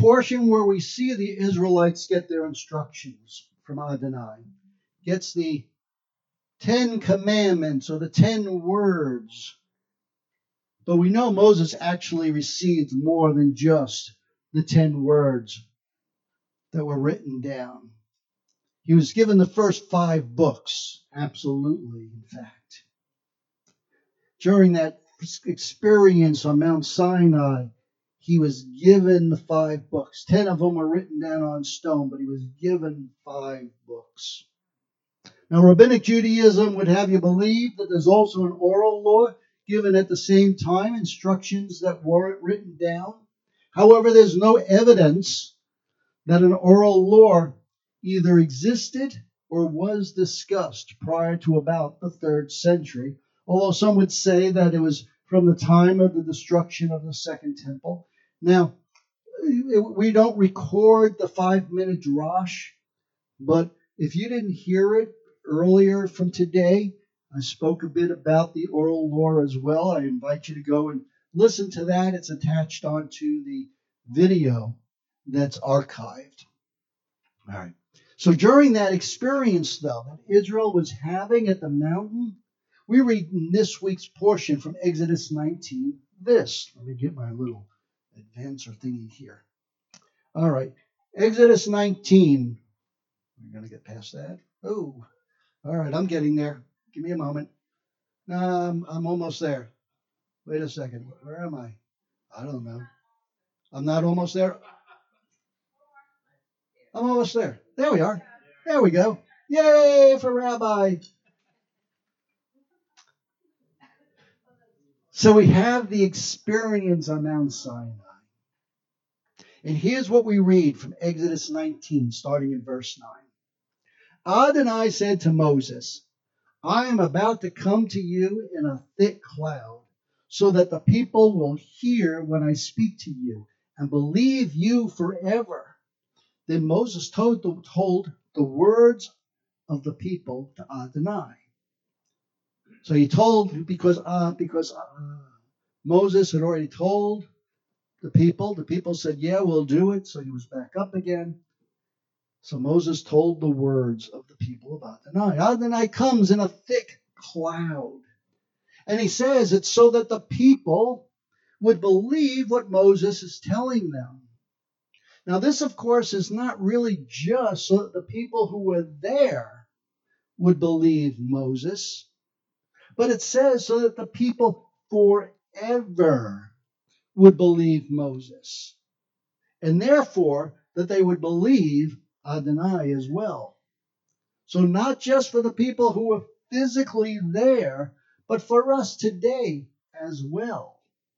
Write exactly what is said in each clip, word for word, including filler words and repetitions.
portion where we see the Israelites get their instructions from Adonai. Gets the Ten Commandments or the Ten Words. But we know Moses actually received more than just the Ten Words that were written down. He was given the first five books, absolutely, in fact. During that experience on Mount Sinai, he was given the five books. Ten of them were written down on stone, but he was given five books. Now, Rabbinic Judaism would have you believe that there's also an oral law given at the same time, instructions that weren't written down. However, there's no evidence that an oral law either existed or was discussed prior to about the third century, although some would say that it was from the time of the destruction of the Second Temple. Now, we don't record the five-minute drash, but if you didn't hear it earlier from today, I spoke a bit about the oral law as well. I invite you to go and listen to that. It's attached onto the video that's archived. All right. So during that experience, though, that Israel was having at the mountain, we read in this week's portion from Exodus nineteen this. Let me get my little advancer thingy here. All right. Exodus nineteen. We're going to get past that. Oh, all right. I'm getting there. Give me a moment. Um, I'm almost there. Wait a second. Where am I? I don't know. I'm not almost there. I'm almost there. There we are. There we go. Yay for Rabbi. So we have the experience on Mount Sinai. And here's what we read from Exodus nineteen, starting in verse nine. Adonai said to Moses, I am about to come to you in a thick cloud, so that the people will hear when I speak to you and believe you forever. Then Moses told the, told the words of the people to Adonai. So he told, because, uh, because uh, Moses had already told the people, the people said, yeah, we'll do it. So he was back up again. So Moses told the words of the people of Adonai. Adonai comes in a thick cloud. And he says it's so that the people would believe what Moses is telling them. Now, this, of course, is not really just so that the people who were there would believe Moses, but it says so that the people forever would believe Moses, and therefore that they would believe Adonai as well. So not just for the people who were physically there, but for us today as well.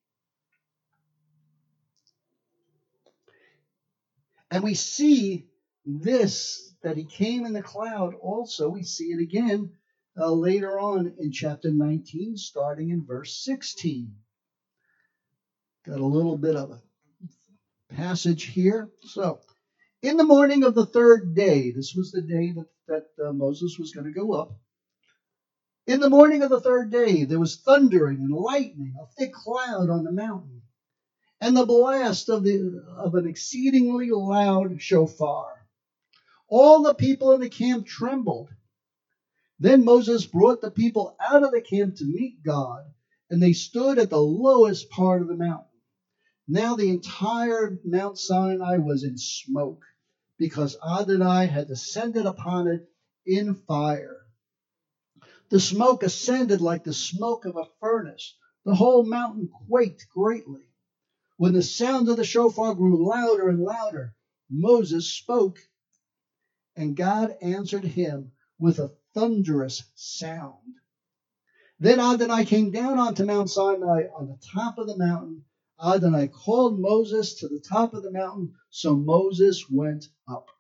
And we see this, that he came in the cloud also. We see it again uh, later on in chapter nineteen, starting in verse sixteen. Got a little bit of a passage here. So, in the morning of the third day, this was the day that, that uh, Moses was going to go up. In the morning of the third day, there was thundering and lightning, a thick cloud on the mountain, and the blast of, the, of an exceedingly loud shofar. All the people in the camp trembled. Then Moses brought the people out of the camp to meet God, and they stood at the lowest part of the mountain. Now the entire Mount Sinai was in smoke, because Adonai had descended upon it in fire. The smoke ascended like the smoke of a furnace. The whole mountain quaked greatly. When the sound of the shofar grew louder and louder, Moses spoke, and God answered him with a thunderous sound. Then Adonai came down onto Mount Sinai on the top of the mountain. Adonai called Moses to the top of the mountain, so Moses went up.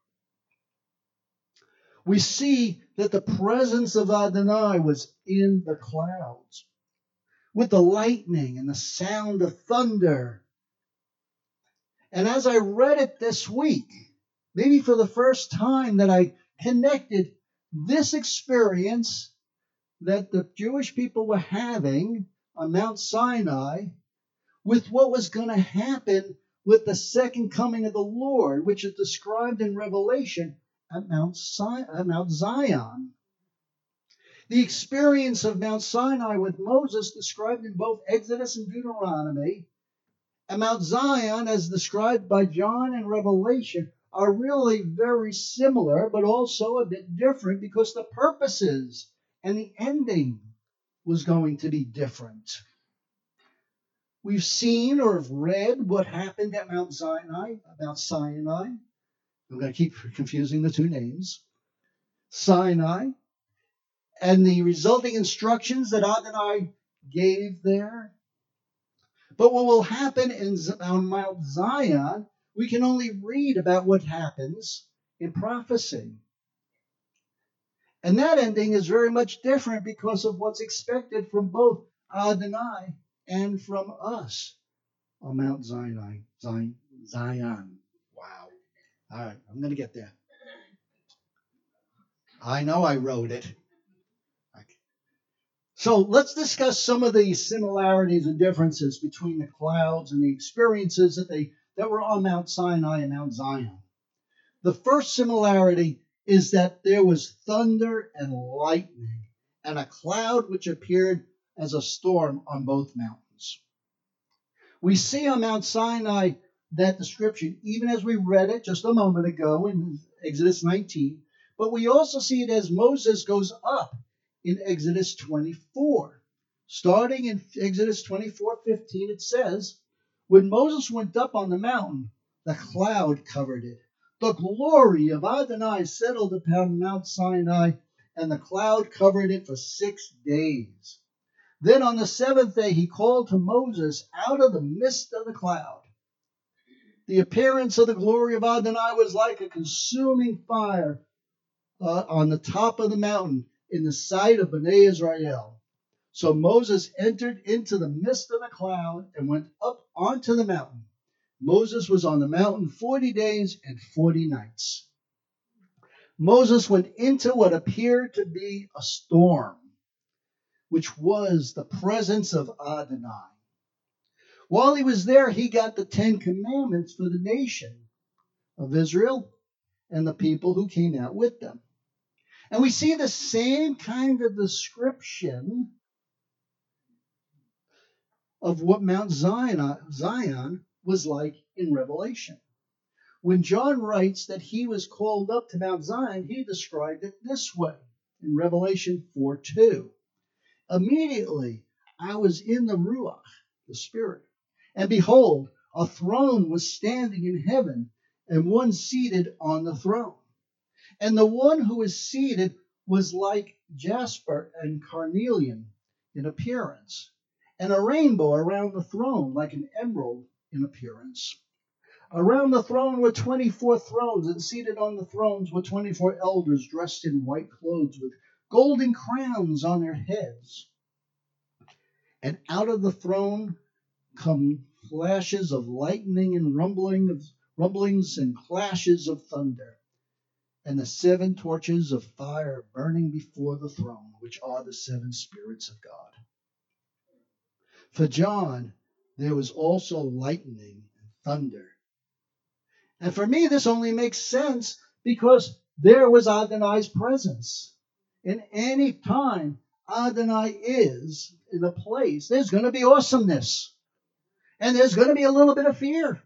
We see that the presence of Adonai was in the clouds, with the lightning and the sound of thunder. And as I read it this week, maybe for the first time, that I connected this experience that the Jewish people were having on Mount Sinai with what was going to happen with the second coming of the Lord, which is described in Revelation at Mount, si- at Mount Zion. The experience of Mount Sinai with Moses, described in both Exodus and Deuteronomy, and Mount Zion, as described by John in Revelation, are really very similar, but also a bit different because the purposes and the ending was going to be different. We've seen or have read what happened at Mount Sinai, Mount Sinai. I'm going to keep confusing the two names. Sinai, and the resulting instructions that Adonai gave there. But what will happen in, on Mount Zion, we can only read about what happens in prophecy. And that ending is very much different because of what's expected from both Adonai and from us on Mount Sinai. Zion. Zion. Wow. All right, I'm going to get there. I know I wrote it. So let's discuss some of the similarities and differences between the clouds and the experiences that they that were on Mount Sinai and Mount Zion. The first similarity is that there was thunder and lightning and a cloud which appeared as a storm on both mountains. We see on Mount Sinai that description, even as we read it just a moment ago in Exodus nineteen, but we also see it as Moses goes up in Exodus twenty-four. Starting in Exodus twenty-four fifteen, it says, when Moses went up on the mountain, the cloud covered it. The glory of Adonai settled upon Mount Sinai, and the cloud covered it for six days. Then on the seventh day he called to Moses out of the midst of the cloud. The appearance of the glory of Adonai was like a consuming fire uh, on the top of the mountain in the sight of Bnei Israel. So Moses entered into the midst of the cloud and went up onto the mountain. Moses was on the mountain forty days and forty nights. Moses went into what appeared to be a storm, which was the presence of Adonai. While he was there, he got the Ten Commandments for the nation of Israel and the people who came out with them. And we see the same kind of description of what Mount Zion, Zion was like in Revelation. When John writes that he was called up to Mount Zion, he described it this way in Revelation four two. Immediately I was in the Ruach, the Spirit, and behold, a throne was standing in heaven, and one seated on the throne. And the one who was seated was like jasper and carnelian in appearance, and a rainbow around the throne like an emerald in appearance. Around the throne were twenty-four thrones, and seated on the thrones were twenty-four elders dressed in white clothes with golden crowns on their heads. And out of the throne come flashes of lightning and rumbling of, rumblings and clashes of thunder, and the seven torches of fire burning before the throne, which are the seven spirits of God. For John, there was also lightning and thunder. And for me, this only makes sense because there was Adonai's presence. In any time Adonai is in a place, there's going to be awesomeness. And there's going to be a little bit of fear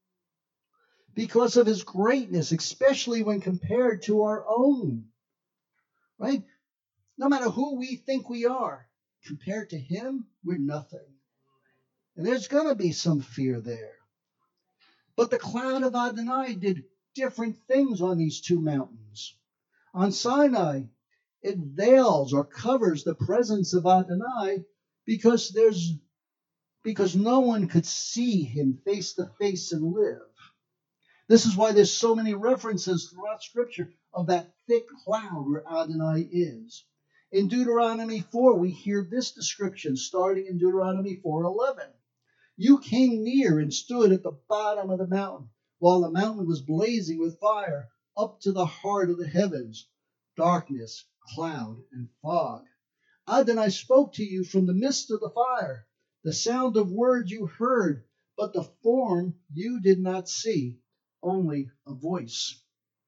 because of his greatness, especially when compared to our own. Right? No matter who we think we are, compared to him, we're nothing. And there's going to be some fear there. But the cloud of Adonai did different things on these two mountains. On Sinai, it veils or covers the presence of Adonai because there's because no one could see him face to face and live. This is why there's so many references throughout Scripture of that thick cloud where Adonai is. In Deuteronomy four, we hear this description starting in Deuteronomy four eleven. You came near and stood at the bottom of the mountain, while the mountain was blazing with fire, up to the heart of the heavens, darkness, cloud, and fog. Adonai spoke to you from the midst of the fire. The sound of words you heard, but the form you did not see, only a voice.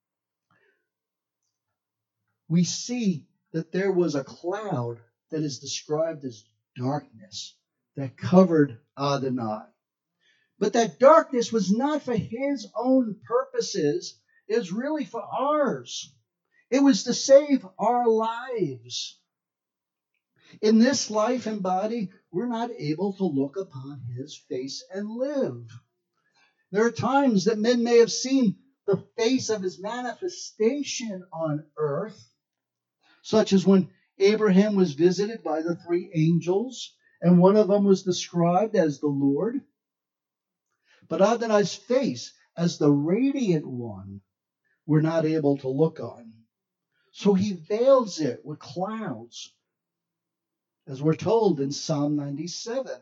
We see that there was a cloud that is described as darkness that covered Adonai. But that darkness was not for his own purposes. It was really for ours. It was to save our lives. In this life and body, we're not able to look upon his face and live. There are times that men may have seen the face of his manifestation on earth, such as when Abraham was visited by the three angels, and one of them was described as the Lord. But Adonai's face, as the radiant one, we're not able to look on. So he veils it with clouds, as we're told in Psalm ninety-seven.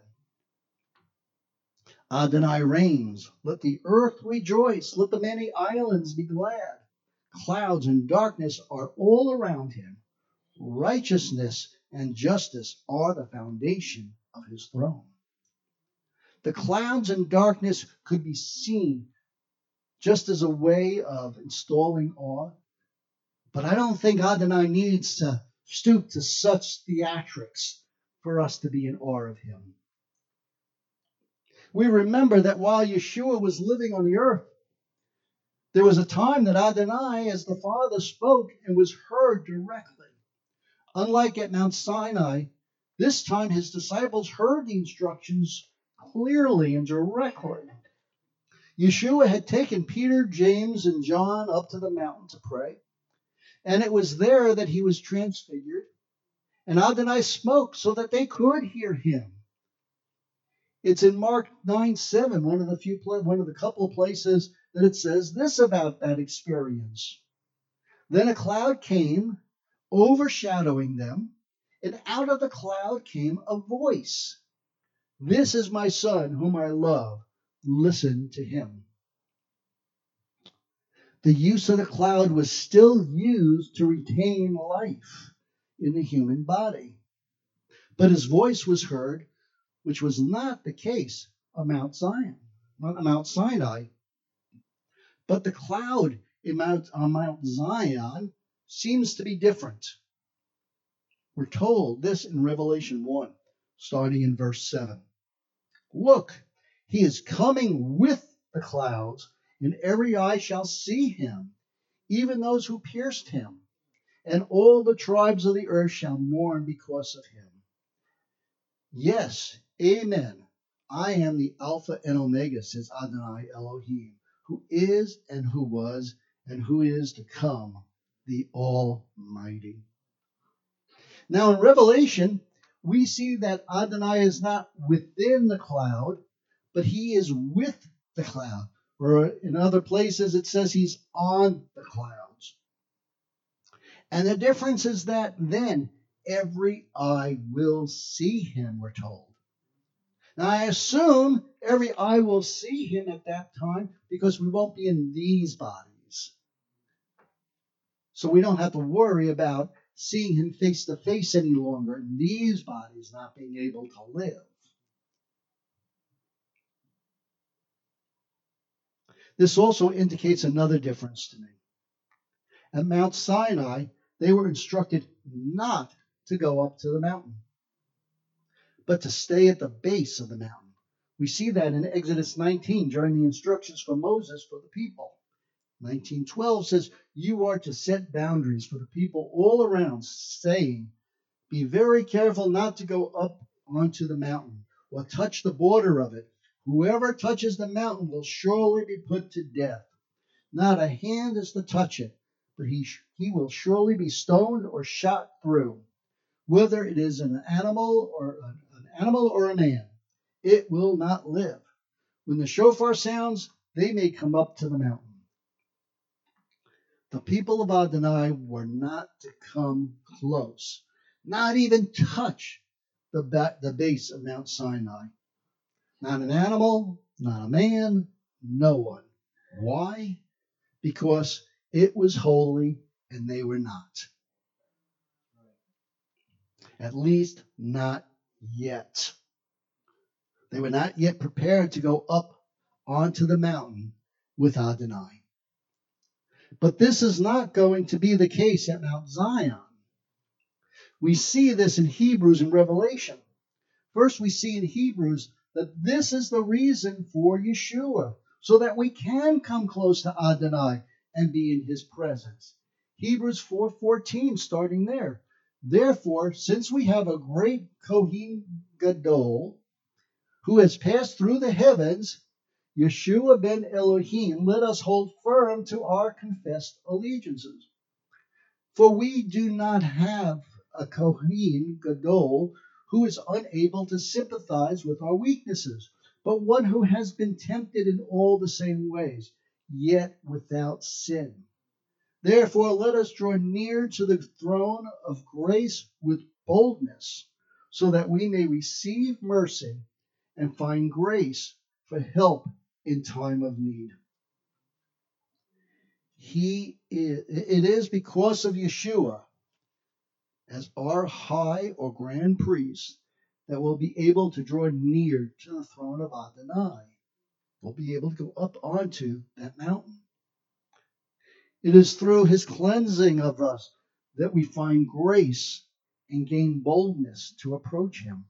Adonai reigns. Let the earth rejoice. Let the many islands be glad. Clouds and darkness are all around him. Righteousness and justice are the foundation of his throne. The clouds and darkness could be seen just as a way of installing awe. But I don't think Adonai needs to stoop to such theatrics for us to be in awe of him. We remember that while Yeshua was living on the earth, there was a time that Adonai, as the Father, spoke and was heard directly. Unlike at Mount Sinai, this time his disciples heard the instructions clearly and directly. Yeshua had taken Peter, James, and John up to the mountain to pray, and it was there that he was transfigured, and Adonai spoke so that they could hear him. It's in Mark nine seven, one of the few, one of the couple of places that it says this about that experience. Then a cloud came, overshadowing them, and out of the cloud came a voice. This is my son, whom I love. Listen to him. The use of the cloud was still used to retain life in the human body. But his voice was heard, which was not the case on Mount Zion, on Mount Sinai. But the cloud in Mount, on Mount Zion seems to be different. We're told this in Revelation one, starting in verse seven. Look, he is coming with the clouds, and every eye shall see him, even those who pierced him, and all the tribes of the earth shall mourn because of him. Yes, amen. I am the Alpha and Omega, says Adonai Elohim, who is and who was and who is to come, the Almighty. Now in Revelation, we see that Adonai is not within the cloud, but he is with the cloud. Or in other places, it says he's on the clouds. And the difference is that then every eye will see him, we're told. Now, I assume every eye will see him at that time because we won't be in these bodies. So we don't have to worry about seeing him face to face any longer in these bodies not being able to live. This also indicates another difference to me. At Mount Sinai, they were instructed not to go up to the mountain, but to stay at the base of the mountain. We see that in Exodus nineteen during the instructions for Moses for the people. nineteen twelve says, you are to set boundaries for the people all around, saying, be very careful not to go up onto the mountain or touch the border of it. Whoever touches the mountain will surely be put to death. Not a hand is to touch it, but he, he will surely be stoned or shot through. Whether it is an animal or an, an animal or a man, it will not live. When the shofar sounds, they may come up to the mountain. The people of Adonai were not to come close, not even touch the, ba- the base of Mount Sinai. Not an animal, not a man, no one. Why? Because it was holy and they were not. At least not yet. They were not yet prepared to go up onto the mountain with Adonai. But this is not going to be the case at Mount Zion. We see this in Hebrews and Revelation. First, we see in Hebrews that this is the reason for Yeshua, so that we can come close to Adonai and be in his presence. Hebrews four fourteen, starting there. Therefore, since we have a great Kohen Gadol who has passed through the heavens, Yeshua ben Elohim, let us hold firm to our confessed allegiances. For we do not have a Kohen Gadol who is unable to sympathize with our weaknesses, but one who has been tempted in all the same ways, yet without sin. Therefore, let us draw near to the throne of grace with boldness, so that we may receive mercy and find grace for help in time of need. He is, it is because of Yeshua, as our high or grand priest, that we'll be able to draw near to the throne of Adonai. We'll be able to go up onto that mountain. It is through his cleansing of us that we find grace and gain boldness to approach him.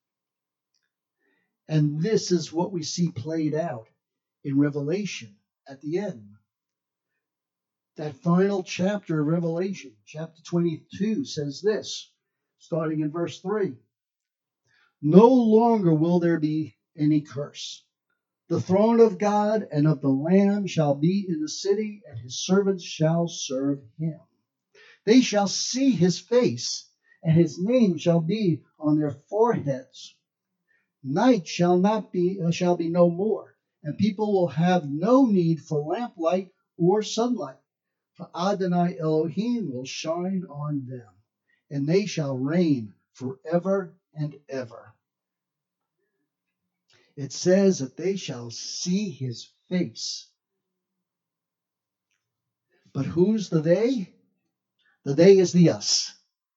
And this is what we see played out in Revelation at the end. That final chapter of Revelation, chapter twenty-two, says this, starting in verse three. No longer will there be any curse. The throne of God and of the Lamb shall be in the city, and his servants shall serve him. They shall see his face, and his name shall be on their foreheads. Night shall not be uh, shall be no more, and people will have no need for lamplight or sunlight. For Adonai Elohim will shine on them, and they shall reign forever and ever. It says that they shall see his face. But who's the they? The they is the us.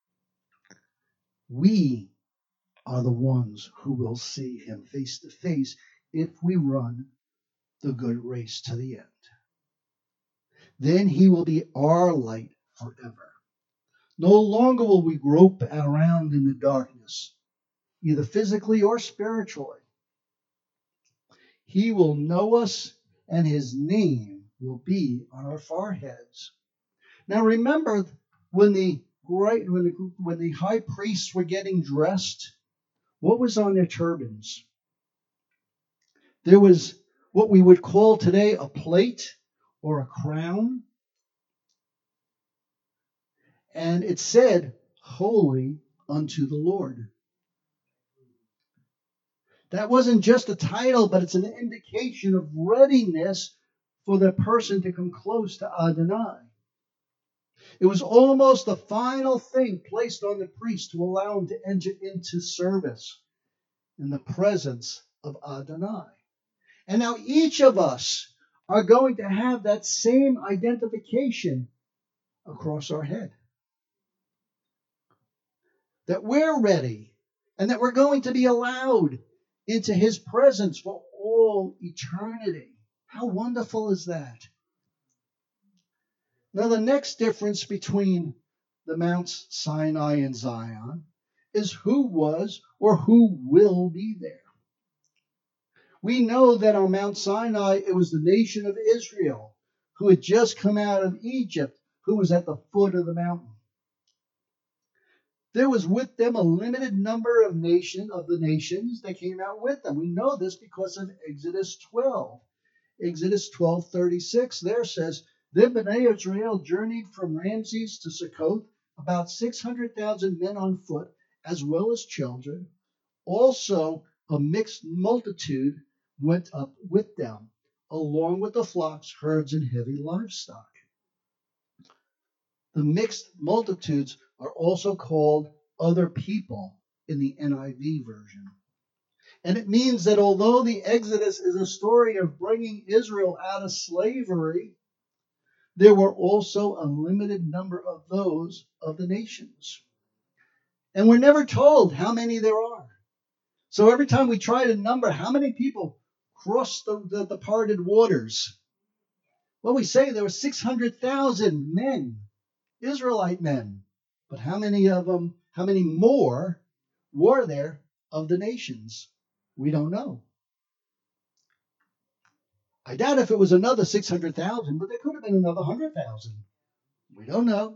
We are the ones who will see him face to face if we run the good race to the end. Then he will be our light forever. No longer will we grope around in the darkness, either physically or spiritually. He will know us, and his name will be on our foreheads. Now remember, when the great, when the, when the high priests were getting dressed, what was on their turbans? There was what we would call today a plate or a crown. And it said, Holy unto the Lord. That wasn't just a title, but it's an indication of readiness for the person to come close to Adonai. It was almost the final thing placed on the priest to allow him to enter into service in the presence of Adonai. And now each of us are going to have that same identification across our head. That we're ready and that we're going to be allowed into his presence for all eternity. How wonderful is that? Now, the next difference between the Mounts Sinai and Zion is who was or who will be there. We know that on Mount Sinai, it was the nation of Israel who had just come out of Egypt, who was at the foot of the mountain. There was with them a limited number of nation of the nations that came out with them. We know this because of Exodus twelve. Exodus twelve thirty-six there says, Then Bnei Israel journeyed from Ramses to Succoth, about six hundred thousand men on foot, as well as children. Also a mixed multitude went up with them, along with the flocks, herds, and heavy livestock. The mixed multitudes are also called other people in the N I V version. And it means that although the Exodus is a story of bringing Israel out of slavery, there were also a limited number of those of the nations. And we're never told how many there are. So every time we try to number how many people crossed the, the, the parted waters, well, we say there were six hundred thousand men, Israelite men. But how many of them, how many more were there of the nations? We don't know. I doubt if it was another six hundred thousand, but there could have been another one hundred thousand. We don't know.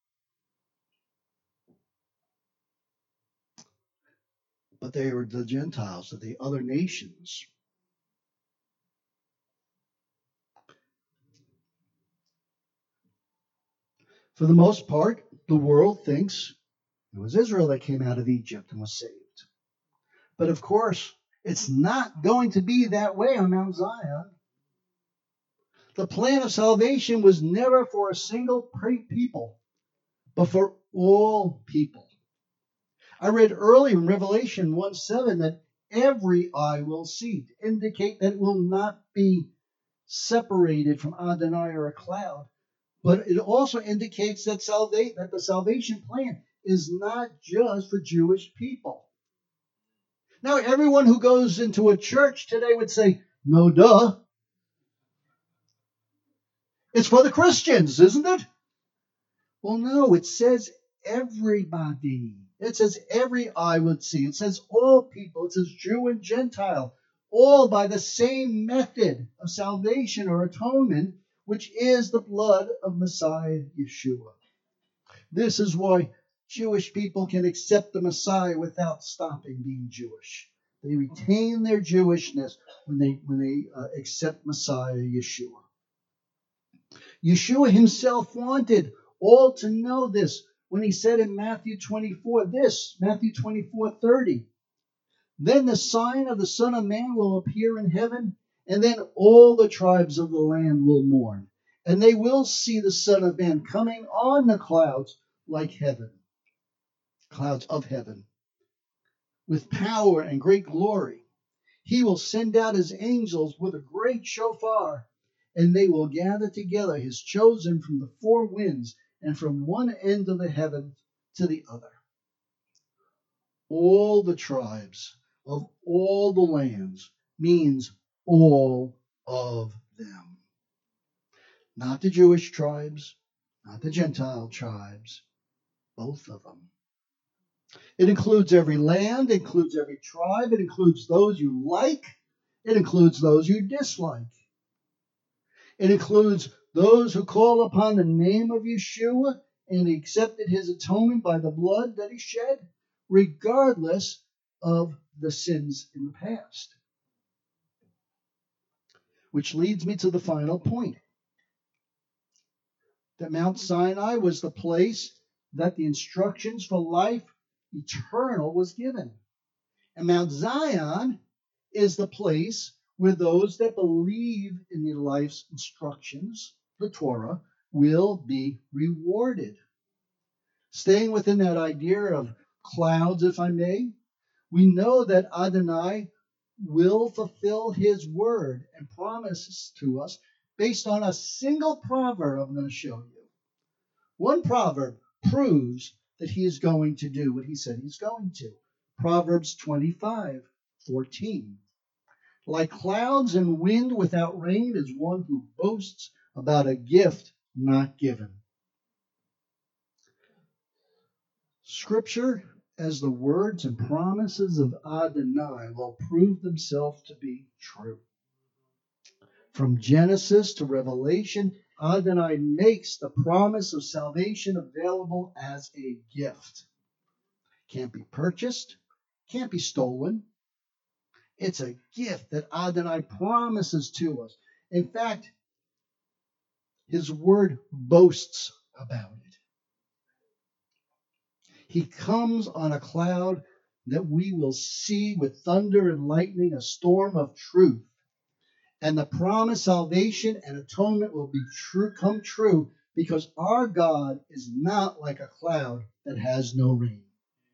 But they were the Gentiles, the other nations. For the most part, the world thinks it was Israel that came out of Egypt and was saved. But of course, it's not going to be that way on Mount Zion. The plan of salvation was never for a single people, but for all people. I read earlier in Revelation one seven that every eye will see, to indicate that it will not be separated from Adonai or a cloud. But it also indicates that, salva- that the salvation plan is not just for Jewish people. Now, everyone who goes into a church today would say, no, duh. It's for the Christians, isn't it? Well, no, it says everybody. It says every eye would see. It says all people. It says Jew and Gentile, all by the same method of salvation or atonement, which is the blood of Messiah Yeshua. This is why Jewish people can accept the Messiah without stopping being Jewish. They retain their Jewishness when they when they uh, accept Messiah Yeshua. Yeshua himself wanted all to know this when he said in Matthew twenty-four, this, Matthew twenty-four thirty, then the sign of the Son of Man will appear in heaven, and then all the tribes of the land will mourn, and they will see the Son of Man coming on the clouds like heaven, clouds of heaven, with power and great glory. He will send out his angels with a great shofar, and they will gather together his chosen from the four winds and from one end of the heaven to the other. All the tribes of all the lands means all of them. Not the Jewish tribes, not the Gentile tribes, both of them. It includes every land, it includes every tribe, it includes those you like, it includes those you dislike. It includes those who call upon the name of Yeshua and accepted his atonement by the blood that he shed, regardless of the sins in the past. Which leads me to the final point. That Mount Sinai was the place that the instructions for life eternal was given. And Mount Zion is the place where those that believe in the life's instructions, the Torah, will be rewarded. Staying within that idea of clouds, if I may, we know that Adonai will fulfill his word and promises to us based on a single proverb I'm going to show you. One proverb proves that he is going to do what he said he's going to. Proverbs twenty-five fourteen. Like clouds and wind without rain is one who boasts about a gift not given. Scripture, as the words and promises of Adonai, will prove themselves to be true. From Genesis to Revelation, Adonai makes the promise of salvation available as a gift. Can't be purchased, can't be stolen. It's a gift that Adonai promises to us. In fact, his word boasts about it. He comes on a cloud that we will see with thunder and lightning, a storm of truth. And the promised salvation and atonement will be true, come true, because our God is not like a cloud that has no rain.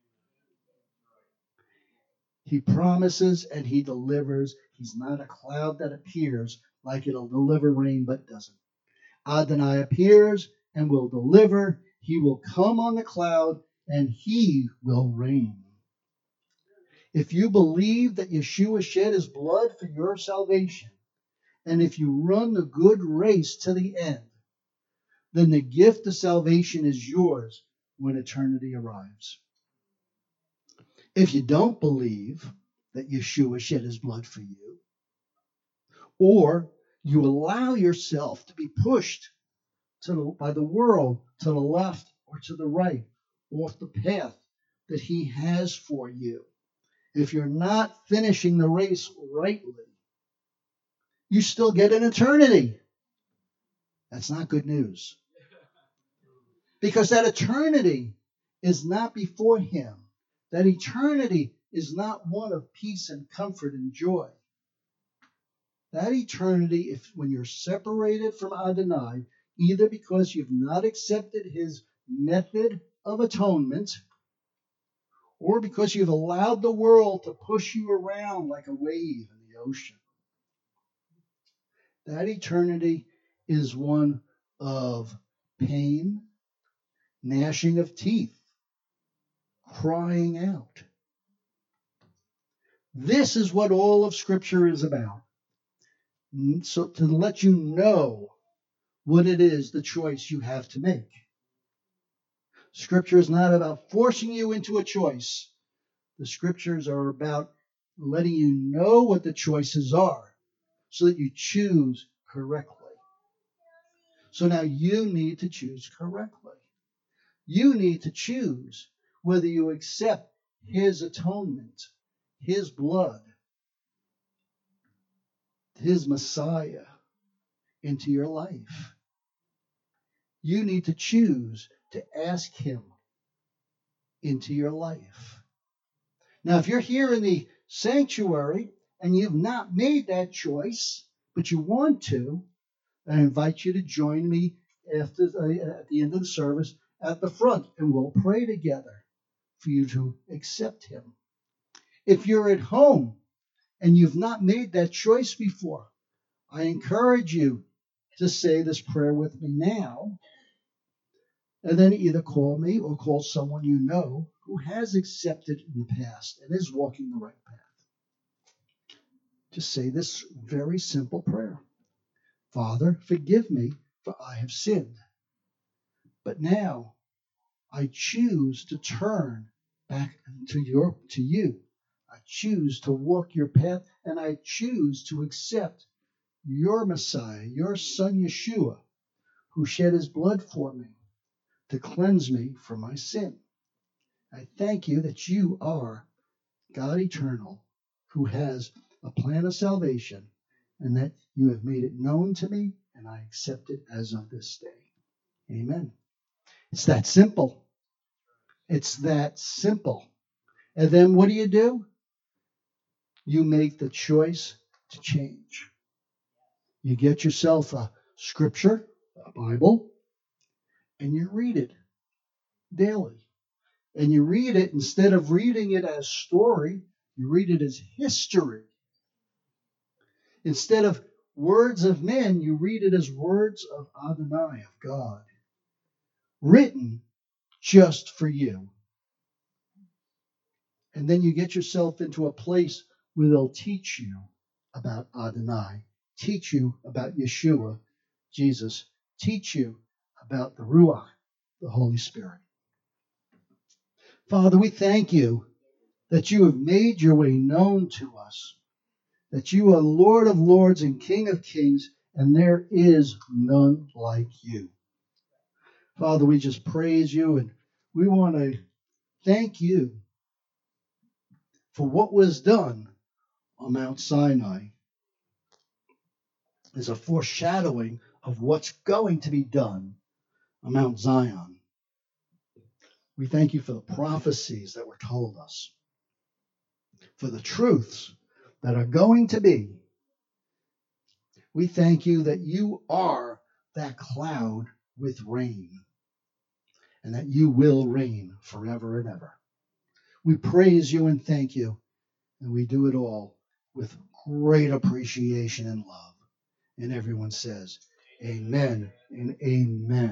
He promises and he delivers. He's not a cloud that appears like it'll deliver rain but doesn't. Adonai appears and will deliver. He will come on the cloud and he will reign. If you believe that Yeshua shed his blood for your salvation, and if you run the good race to the end, then the gift of salvation is yours when eternity arrives. If you don't believe that Yeshua shed his blood for you, or you allow yourself to be pushed to the, by the world to the left or to the right, off the path that he has for you, if you're not finishing the race rightly, you still get an eternity. That's not good news. Because that eternity is not before him. That eternity is not one of peace and comfort and joy. That eternity, if when you're separated from Adonai, either because you've not accepted his method of atonement, or because you've allowed the world to push you around like a wave in the ocean, that eternity is one of pain, gnashing of teeth, crying out. This is what all of Scripture is about. So to let you know what it is, the choice you have to make. Scripture is not about forcing you into a choice. The Scriptures are about letting you know what the choices are so that you choose correctly. So now you need to choose correctly. You need to choose whether you accept his atonement, his blood, his Messiah into your life. You need to choose to ask him into your life. Now, if you're here in the sanctuary and you've not made that choice, but you want to, I invite you to join me after uh, at the end of the service at the front, and we'll pray together for you to accept him. If you're at home and you've not made that choice before, I encourage you to say this prayer with me now, and then either call me or call someone you know who has accepted in the past and is walking the right path. Just say this very simple prayer. Father, forgive me, for I have sinned. But now I choose to turn back to your to you. I choose to walk your path, and I choose to accept your Messiah, your Son Yeshua, who shed his blood for me to cleanse me from my sin. I thank you that you are God eternal, who has a plan of salvation, and that you have made it known to me, and I accept it as of this day. Amen. It's that simple. It's that simple. And then what do you do? You make the choice to change. You get yourself a scripture, a Bible, and you read it daily. And you read it, instead of reading it as story, you read it as history. Instead of words of men, you read it as words of Adonai, of God, written just for you. And then you get yourself into a place where they'll teach you about Adonai, teach you about Yeshua, Jesus, teach you about the Ruach, the Holy Spirit. Father, we thank you that you have made your way known to us, that you are Lord of lords and King of kings, and there is none like you. Father, we just praise you, and we want to thank you for what was done on Mount Sinai as a foreshadowing of what's going to be done on Mount Zion. We thank you for the prophecies that were told us, for the truths that are going to be. We thank you that you are that cloud with rain, and that you will reign forever and ever. We praise you and thank you, and we do it all with great appreciation and love. And everyone says, amen and amen.